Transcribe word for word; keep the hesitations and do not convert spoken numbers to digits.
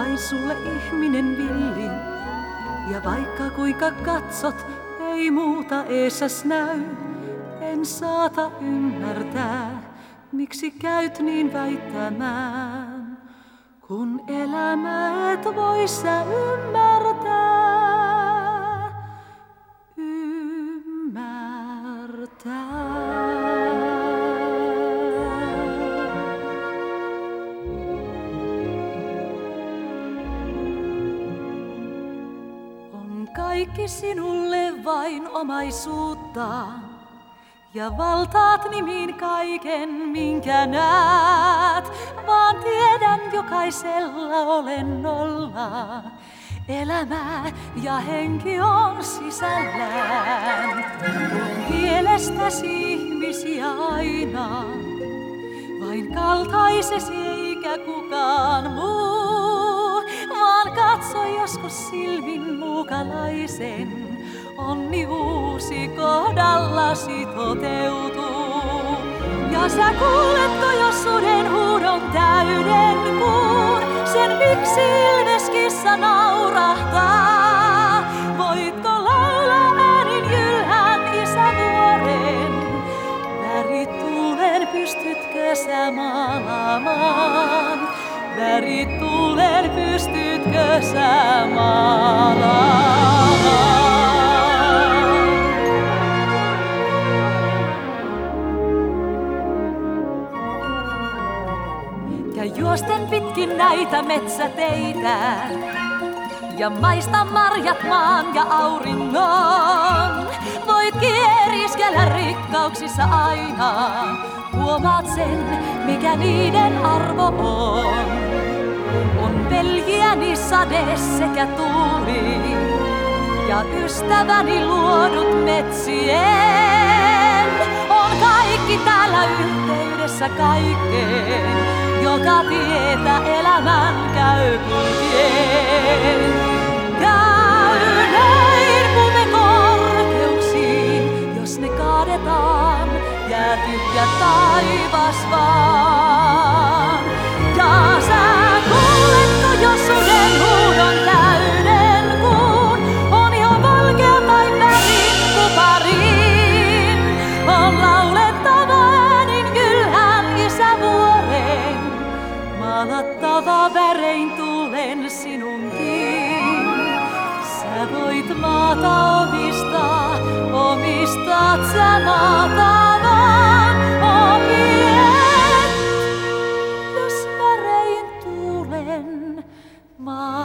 vain sulle ihminen villi. Ja vaikka kuinka katsot, ei muuta eessäs näy. En saata ymmärtää, miksi käyt niin väittämään. Kun elämää et voi sä ymmärtää, ymmärtää. On kaikki sinulle vain omaisuutta. Ja valtaat nimiin kaiken, minkä näet, vaan tiedän jokaisella olennolla. Elämä ja henki on sisällään. Mielestäsi ihmisiä aina, vain kaltaisesi eikä kukaan muu. Vaan katso joskus silmin muukalaisen. Onni uusi kohdallasi toteutuu. Ja sä kuuletko jos suden huudon täyden kuun? Sen miksi ilveskissa naurahtaa? Voitko laulaa äänin jylhän isävuoren? Värituulen pystytkö sä maalaamaan? Värituulen pystytkö sä maalaamaan? Ja juosten pitkin näitä metsäteitä ja maista marjat maan ja auringon. Voit kieriskellä rikkauksissa aina, huomaat sen, mikä niiden arvo on. On veljiäni sade sekä tuuli ja ystäväni luodut metsien. On kaikki täällä yhteydessä kaikkeen, joka tietä elämän käy kulkien. Käy näin pume korkeuksiin, jos ne kaadetaan, jää tyhjä taivas vaan. Ja sä kuuletko jos suden huudon täyden kuun, on jo valkea tai värin kupariin. On laulettava äänin kylhän isävuoren, maalattava värein tulen sinunkin. Sä voit maata omistaa, omistat sä maata vaan omiet. Jos värein tulen maalattava.